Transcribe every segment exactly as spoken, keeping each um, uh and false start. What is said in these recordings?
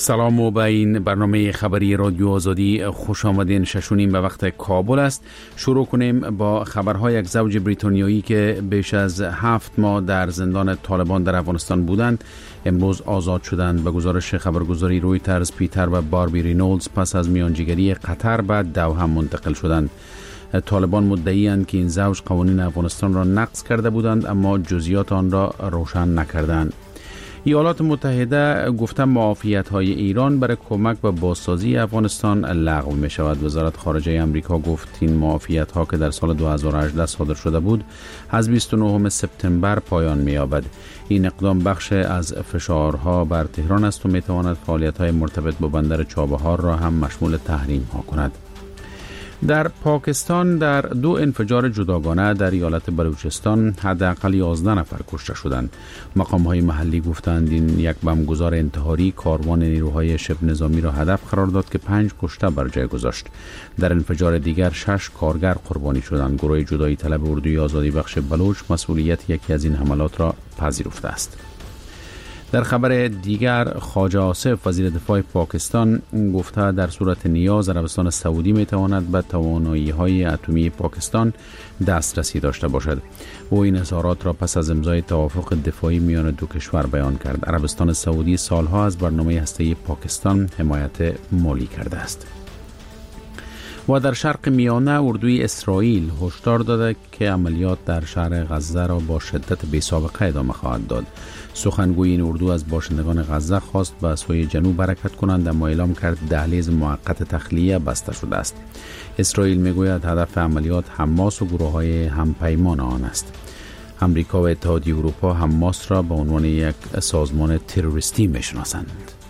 سلام و به این برنامه خبری رادیو آزادی خوش آمدین. ششونیم به وقت کابل است. شروع کنیم با خبرهای یک زوج بریتانیایی که بیش از هفت ماه در زندان طالبان در افغانستان بودند امروز آزاد شدند. به گزارش خبرگزاری رویترز، پیتر و باربی رینولدز پس از میانجیگری قطر به دوحه منتقل شدند. طالبان مدعی‌اند که این زوج قوانین افغانستان را نقض کرده بودند اما جزئیات آن را روشن نکردند. ایالات متحده گفته معافیت‌های ایران برای کمک به بازسازی افغانستان لغو می‌شود. وزارت خارجه آمریکا گفت این معافیت‌ها که در سال دو هزار و هجده صادر شده بود از بیست و نهم سپتامبر پایان می‌یابد. این اقدام بخش از فشارها بر تهران است و می‌تواند فعالیت‌های مرتبط با بندر چابهار را هم مشمول تحریم‌ها کند. در پاکستان در دو انفجار جداگانه در ایالت بلوچستان حداقل یازده نفر کشته شدند. مقام‌های محلی گفتند این یک بمبگذار انتحاری کاروان نیروهای شبه نظامی را هدف قرار داد که پنج کشته بر جای گذاشت. در انفجار دیگر شش کارگر قربانی شدند. گروه جدایی طلب اردوی آزادی بخش بلوچ مسئولیت یکی از این حملات را پذیرفته است. در خبر دیگر خواجه آصف وزیر دفاع پاکستان گفته در صورت نیاز عربستان سعودی میتواند به توانایی‌های اتمی پاکستان دسترسی داشته باشد. او این اظهارات را پس از امضای توافق دفاعی میان دو کشور بیان کرد. عربستان سعودی سالها از برنامه هسته‌ای پاکستان حمایت مالی کرده است. و در شرق میانه اردوی اسرائیل هشدار داده که عملیات در شهر غزه را با شدت بی‌سابقه ادامه خواهد داد. سخنگوی این اردو از باشندگان غزه خواست به سوی جنوب حرکت کنند اما اعلام کرد دهلیز موقت تخلیه بسته شده است. اسرائیل میگوید هدف عملیات حماس و گروه‌های همپیمان آن است. امریکا و اتحادیه اروپا حماس را به عنوان یک سازمان تروریستی میشناسند.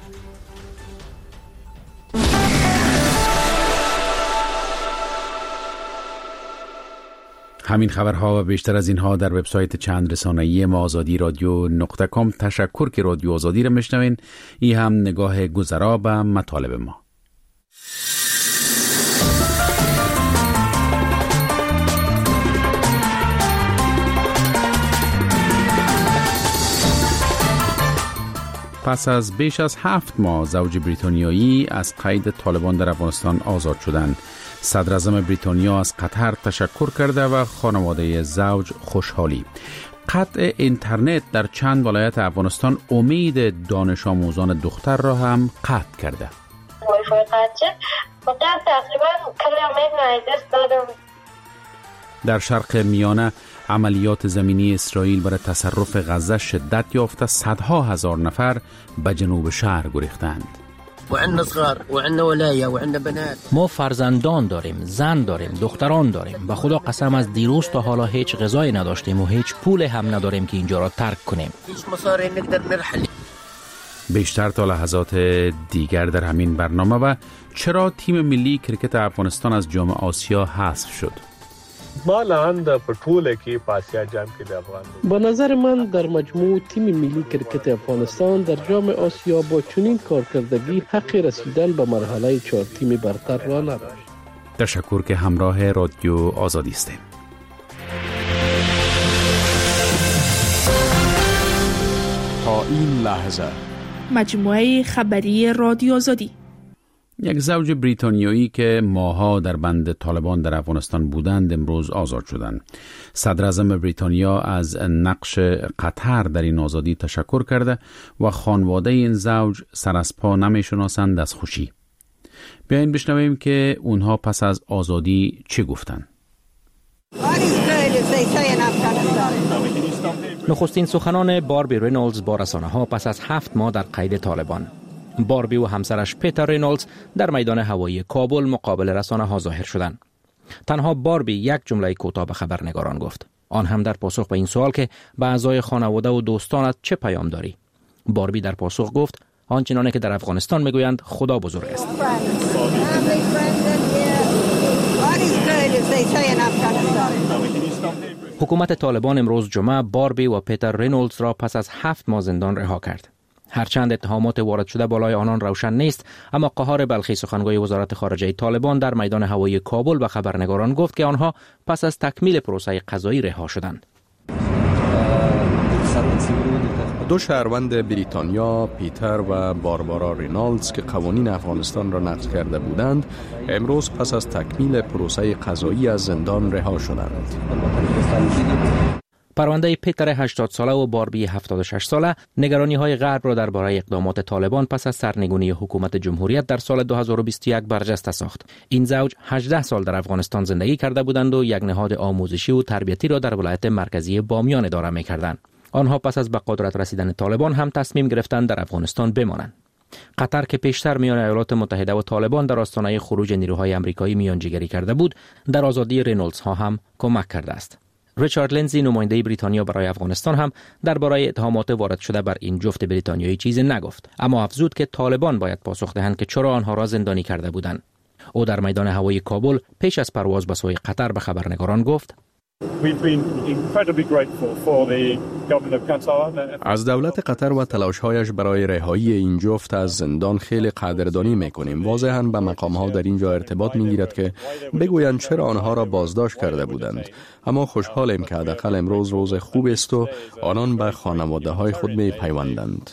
همین خبرها و بیشتر از اینها در وبسایت چند رسانه‌ای ما آزادی رادیو نقطه کام. تشکر که رادیو آزادی را میشنوین. این هم نگاه گذرا به مطالب ما. پس از بیش از هفت ماه زوج بریتانیایی از قید طالبان در افغانستان آزاد شدند. صدر اعظم بریتانیا از قطر تشکر کرده و خانواده زوج خوشحالی. قطع اینترنت در چند ولایت افغانستان امید دانش آموزان دختر را هم قطع کرده. در شرق میانه عملیات زمینی اسرائیل برای تصرف غزه شدت یافته. صدها هزار نفر به جنوب شهر گریختند. ما فرزندان داریم، زن داریم، دختران داریم. به خدا قسم از دیروز تا حالا هیچ غذایی نداشتیم و هیچ پول هم نداریم که اینجا را ترک کنیم. بیشتر تا لحظات دیگر در همین برنامه. و چرا تیم ملی کرکت افغانستان از جام آسیا حذف شد؟ بالند پټوله کې په آسیا جام کې د افغان به نظر من در مجموع تیم ملی کرکت افغانستان در جام آسیا با چنین کارکردگی حق رسیدن به مرحله چهار تیم برتر را نداشت. تشکر که همراه رادیو آزادی هستید. تا این لحظه مجموعه خبری رادیو آزادی. یک زوج بریتانیایی که ماها در بند طالبان در افغانستان بودند امروز آزاد شدند. صدر اعظم بریتانیا از نقش قطر در این آزادی تشکر کرده و خانواده این زوج سر از پا نمیشناسند از خوشی. بیاین بشنویم که اونها پس از آزادی چه گفتند. نخستین سخنان باربی رینولدز با رسانه‌ها پس از هفت ماه در قید طالبان. باربی و همسرش پیتر رینولدز در میدان هوایی کابل مقابل رسانه‌ها ظاهر شدند. تنها باربی یک جمله کوتاه به خبرنگاران گفت. آن هم در پاسخ به این سوال که به اعضای خانواده و دوستانت چه پیام داری؟ باربی در پاسخ گفت آنچنانی که در افغانستان میگویند خدا بزرگ است. حکومت طالبان امروز جمعه باربی و پیتر رینولدز را پس از هفت ماه زندان رها کرد. هرچند اتهامات وارد شده بالای آنان روشن نیست، اما قهار بلخی سخنگوی وزارت خارجه طالبان در میدان هوایی کابل به خبرنگاران گفت که آنها پس از تکمیل پروسه قضایی رها شدند. دو شهروند بریتانیا، پیتر و باربارا رینالدز که قوانین افغانستان را نقض کرده بودند، امروز پس از تکمیل پروسه قضایی از زندان رها شدند. پرونده پیتر هشتاد ساله و باربی هفتاد و شش ساله نگرانی های غرب را درباره اقدامات طالبان پس از سرنگونی حکومت جمهوریت در سال دو هزار و بیست و یک برجسته ساخت. این زوج هجده سال در افغانستان زندگی کرده بودند و یک نهاد آموزشی و تربیتی را در ولایت مرکزی بامیان اداره می‌کردند. آنها پس از به قدرت رسیدن طالبان هم تصمیم گرفتند در افغانستان بمانند. قطر که پیشتر میان ایالات متحده و طالبان در آستانه خروج نیروهای آمریکایی میانجیگری کرده بود، در آزادی رینولدز ها هم کمک کرده است. ریچارد لنزی نماینده بریتانیا برای افغانستان هم درباره اتهامات وارد شده بر این جفت بریتانیایی چیزی نگفت، اما افزود که طالبان باید پاسخ دهند که چرا آنها را زندانی کرده بودند. او در میدان هوایی کابل پیش از پرواز به سوی قطر به خبرنگاران گفت: از دولت قطر و تلاش‌هایش برای رهایی این جفت از زندان خیلی قدردانی می‌کنیم. واضحاً به مقام‌ها در اینجا ارتباط می‌گیرد که بگویند چرا آنها را بازداشت کرده بودند. اما خوشحالیم که حداقل امروز روز خوب است و آنان به خانواده‌های خود می‌پیوندند.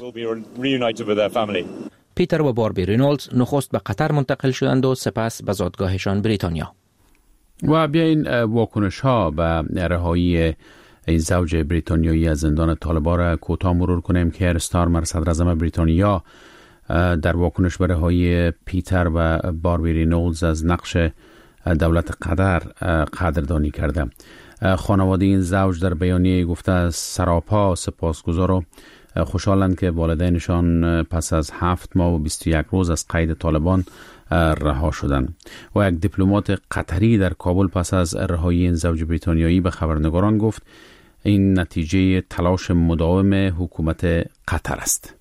پیتر و باربی رینولدز نخست به قطر منتقل شدند و سپس به زادگاهشان بریتانیا. و بیاین واکنش ها به رهایی این زوج بریتانیایی از زندان طالبان را کوتاه مرور کنیم. کیر استارمر صدر اعظم بریتانیا در واکنش به رهایی پیتر و باربی رینولدز از نقش دولت قطر قدردانی کرده. خانواده این زوج در بیانیه گفته سراپا سپاسگزار و خوشحالند که والدینشان پس از هفت ماه و بیست و یک روز از قید طالبان رها شدند. و یک دیپلمات قطری در کابل پس از رهایی این زوج بریتانیایی به خبرنگاران گفت این نتیجه تلاش مداوم حکومت قطر است.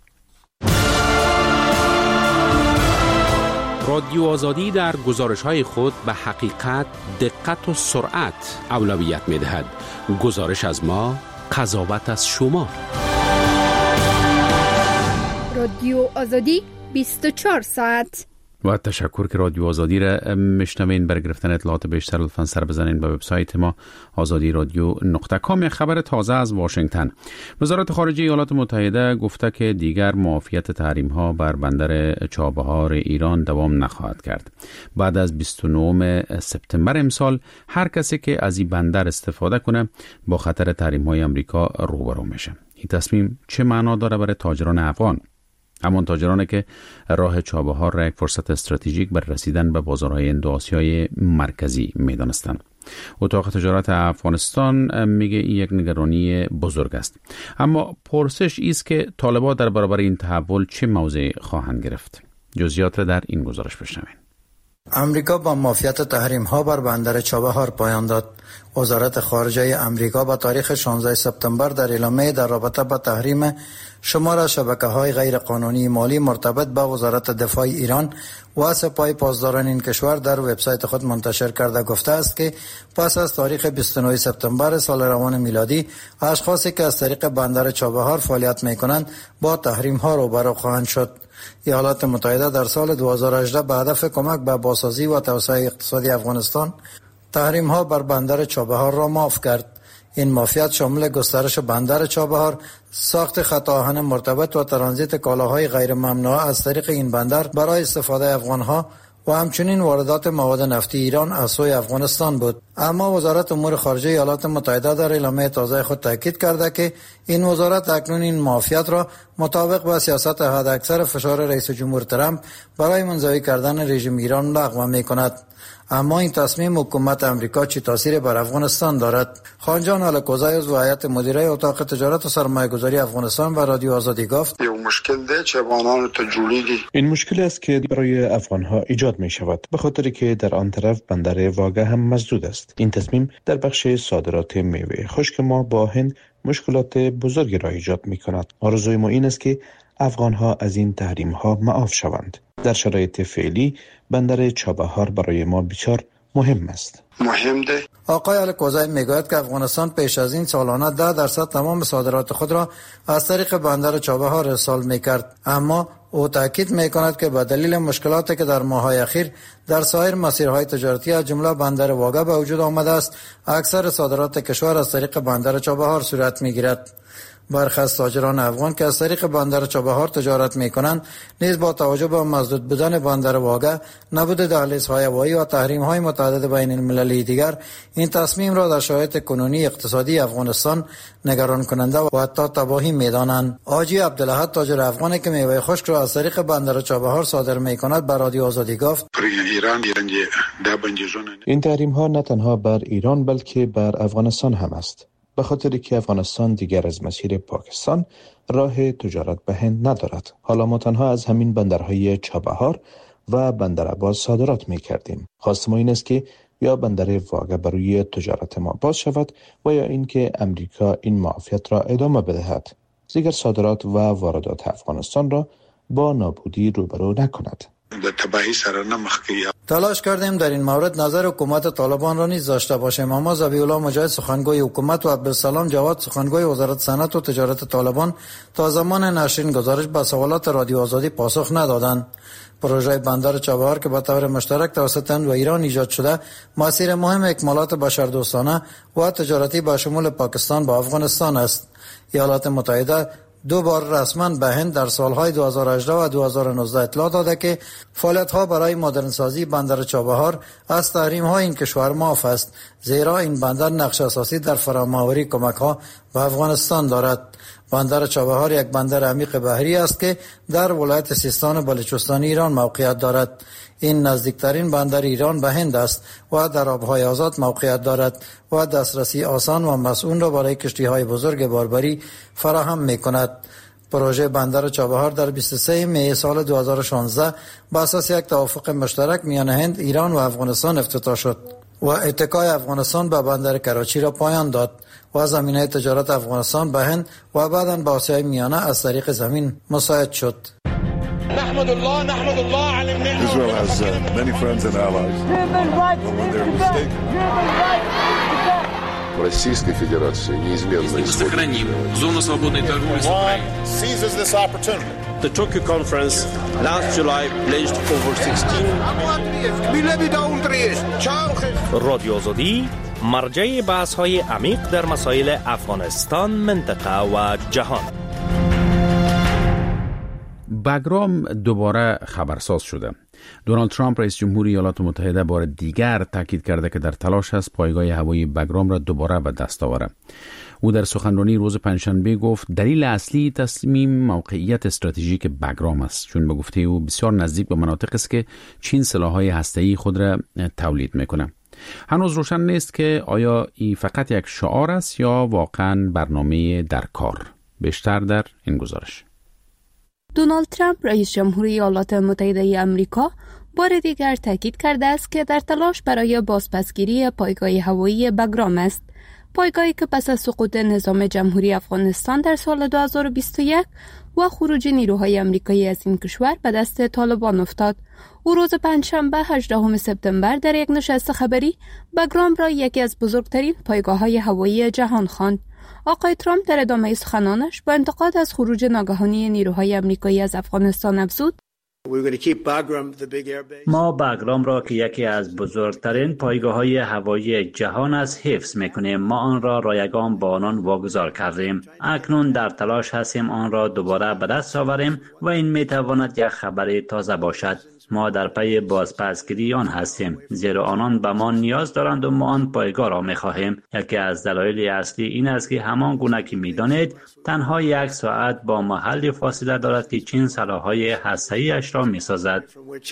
رادیو آزادی در گزارش‌های خود به حقیقت، دقت و سرعت اولویت می‌دهد. گزارش از ما، قضاوت از شما. رادیو آزادی بیست و چهار ساعت. و تشکر که رادیو آزادی را میشنوین. برای گرفتن اطلاعات بیشتر لطفاً سر بزنین به وبسایت ما آزادی رادیو نقطه کام. خبر تازه از واشنگتن. وزارت خارجه ایالات متحده گفته که دیگر معافیت تحریم ها بر بندر چابهار ایران دوام نخواهد کرد. بعد از بیست و نهم سپتامبر امسال هر کسی که از این بندر استفاده کنه با خطر تحریم های آمریکا روبرو میشه. این تصمیم چه معنا داره برای تاجران افغان؟ همان تاجرانی که راه چابهار را یک فرصت استراتژیک بر رسیدن به بازارهای اندوآسیای مرکزی می‌دانستند. اتاق تجارت افغانستان میگه این یک نگرانی بزرگ است. اما پرسش است که طالبان در برابر این تحول چه موضعی خواهند گرفت؟ جزئیات را در این گزارش بشنوید. امریکا با معافیت تحریم ها بر بندر چابهار پایان داد. وزارت خارجه امریکا با تاریخ شانزده سپتامبر در اعلامیه در رابطه با تحریم شمار شبکه‌های غیر قانونی مالی مرتبط با وزارت دفاع ایران و سپاه پاسداران این کشور در وبسایت خود منتشر کرده گفته است که پس از تاریخ بیست و نه سپتامبر سال روان میلادی اشخاصی که از طریق بندر چابهار فعالیت می‌کنند با تحریم ها روبرو خواهند شد. ایالات متحده در سال دو هزار و هجده به هدف کمک به بازسازی و توسعه اقتصادی افغانستان تحریم ها بر بندر چابهار را معاف کرد. این معافیت شامل گسترش بندر چابهار، ساخت خط آهن مرتبط و ترانزیت کالاهای غیر ممنوعه از طریق این بندر برای استفاده افغانها و همچنین واردات مواد نفتی ایران از سوی افغانستان بود. اما وزارت امور خارجه ایالات متحده در اعلامیه تازه خود تاکید کرده که این وزارت اکنون این معافیت را مطابق با سیاست حداکثر فشار رئیس جمهور ترامپ برای منزوی کردن رژیم ایران لغو می‌کند. اما این تصمیم حکومت امریکا چه تاثیر بر افغانستان دارد؟ خانجان الکوزای از هیئت مدیره اتاق تجارت و سرمایه‌گذاری افغانستان و رادیو آزادی گفت: یو مشکل ده چه افغانان ته جوړیږي. این مشکل است که برای افغانها ایجاد می شود به خاطر که در آن طرف بندر واگه هم مسدود است. این تصمیم در بخش صادرات میوه خشک ما با هند مشکلات بزرگی را ایجاد می کند. آرزوی ما این است که افغانها از این تحریم ها معاف شوند. در شرایط فعلی بندر چابهار برای ما بسیار مهم است. مهم ده. آقای الکوزای میگوید که افغانستان پیش از این سالانه ده درصد تمام صادرات خود را از طریق بندر چابهار ارسال میکرد، اما او تاکید میکند که به دلیل مشکلاتی که در ماه‌های اخیر در سایر مسیرهای تجارتی از جمله بندر واگه به وجود آمده است، اکثر صادرات کشور از طریق بندر چابهار صورت میگیرد. برخی از تاجران افغان که از طریق بندر چابهار تجارت میکنند نیز با توجه به مسدود بودن بندر واگه، نبود دهلیزهای هوایی و تحریم‌های متعدد بین المللی دیگر، این تصمیم را در شرایط کنونی اقتصادی افغانستان نگران کننده و حتی تباهی می‌دانند. حاجی عبدالاحد، تاجر افغانی که میوه خشک را از طریق بندر چابهار صادر می‌کند، به رادیو آزادی گفت: این تحریم‌ها نه تنها بر ایران بلکه بر افغانستان هم است، به خاطری که افغانستان دیگر از مسیر پاکستان راه تجارت به هند ندارد. حالا ما تنها از همین بندرهای چابهار و بندر عباس صادرات می کردیم. خواست ما این است که یا بندر واگه بروی تجارت ما باز شود و یا اینکه امریکا این معافیت را ادامه بدهد، دیگر صادرات و واردات افغانستان را با نابودی روبرو نکند. تلاش کردیم در این مورد نظر حکومت طالبان را نیز داشته باشیم، اما ذبیح الله مجاهد سخنگوی حکومت و عبدالسلام جواد سخنگوی وزارت صنعت و تجارت طالبان تا زمان نشر این گزارش به سوالات رادیو آزادی پاسخ ندادند. پروژه بندر چابهار که به طور مشترک توسط هند و ایران ایجاد شده، مسیر مهم اکمالات بشردوستانه و تجارتی با شمول پاکستان با افغانستان است. ایالات متحده دو بار رسما به هند در سالهای دو هزار و هجده و دو هزار و نوزده اطلاع داده که فعالیت‌ها برای مدرنسازی بندر چابهار از تحریم‌های این کشور معاف است، زیرا این بندر نقش اساسی در فرام‌آوری کمک‌ها به افغانستان دارد. بندر چابهار یک بندر عمیق بحری است که در ولایت سیستان و بلوچستان ایران موقعیت دارد. این نزدیکترین بندر ایران به هند است و در آبهای آزاد موقعیت دارد و دسترسی آسان و مسئول را برای کشتی‌های بزرگ باربری فراهم می‌کند. پروژه بندر چابهار در بیست و سوم می سال دو هزار و شانزده با اساس یک توافق مشترک میان هند، ایران و افغانستان افتتاح شد و اتکای افغانستان به بندر کراچی را پایان داد و زمینه تجارت افغانستان به هند و بعداً به آسیای میانه از طریق زمین مساعد شد. نحمد الله نحمد الله على النعمة. Israel has uh, many friends and allies. When they're mistaken. Российской Федерации неизменно сохраним зону свободной торговли с Украиной. Seizes this opportunity. The Tokyo conference last July pledged over sixteen. رادیو آزادی مرجع بحث‌های عمیق در مسائل افغانستان، منطقه و جهان. بگرام دوباره خبرساز شده. دونالد ترامپ رئیس جمهوری ایالات متحده بار دیگر تاکید کرده که در تلاش است پایگاه هوایی بگرام را دوباره به دست آورد. او در سخنرانی روز پنجشنبه گفت دلیل اصلی تصمیم موقعیت استراتژیک بگرام است، چون به گفته او بسیار نزدیک به مناطق است که چین سلاح‌های هسته‌ای خود را تولید می‌کند. هنوز روشن نیست که آیا این فقط یک شعار است یا واقعاً برنامه در کار. بیشتر در این گزارش. دونالد ترامپ رئیس جمهوری ایالات متحده آمریکا بار دیگر تاکید کرده است که در تلاش برای بازپسگیری پایگاه هوایی بگرام است. پایگاهی که پس از سقوط نظام جمهوری افغانستان در سال دو هزار و بیست و یک و خروج نیروهای آمریکایی از این کشور به دست طالبان افتاد. او روز پنجشنبه هجدهم سپتامبر در یک نشست خبری بگرام را یکی از بزرگترین پایگاه‌های هوایی جهان خواند. آقای ترامپ در ادامه سخنانش با انتقاد از خروج ناگهانی نیروهای آمریکایی از افغانستان افزود: ما بگرام را که یکی از بزرگترین پایگاه‌های هوایی جهان است حفظ می‌کنیم. ما آن را رایگان با آنان واگذار کردیم. اکنون در تلاش هستیم آن را دوباره به دست آوریم و این می‌تواند یک خبر تازه باشد. ما در پی بازپسگیری آن هستیم، زیرا آنان به ما نیاز دارند و ما آن پایگاه را می‌خواهیم. یکی از دلایل اصلی این است که همان گونه که می‌دانید تنها یک ساعت با محل فاصله دارد که چین سلاح‌های هسته‌ای‌اش را می‌سازد.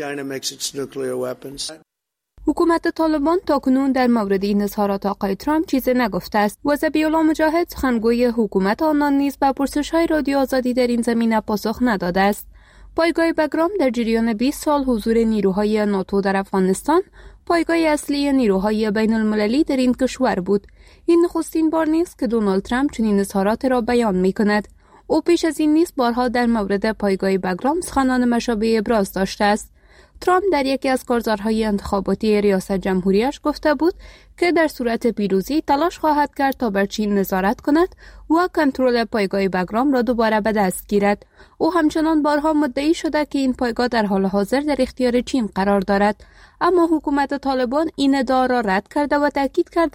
حکومت طالبان تاکنون در مورد این اظهارات آقای ترامپ چیزی نگفته است و ذبیح الله مجاهد سخنگوی حکومت آنان نیز به پرسش‌های رادیو آزادی در این زمینه پاسخ نداده است. پایگاه بگرام در جریان بیست سال حضور نیروهای ناتو در افغانستان پایگاه اصلی نیروهای بین المللی در این کشور بود. این نخستین بار نیست که دونالد ترامپ چنین اظهارات را بیان می کند. او پیش از این نیز بارها در مورد پایگاه بگرام سخنان مشابه ابراز داشته است. ترامپ در یکی از کارزارهای انتخاباتی ریاست جمهوریش گفته بود که در صورت پیروزی تلاش خواهد کرد تا بر چین نظارت کند و کنترل پایگاه بگرام را دوباره به دست گیرد. او همچنان بارها مدعی شده که این پایگاه در حال حاضر در اختیار چین قرار دارد، اما حکومت طالبان این ادعا را رد کرده و تاکید کرده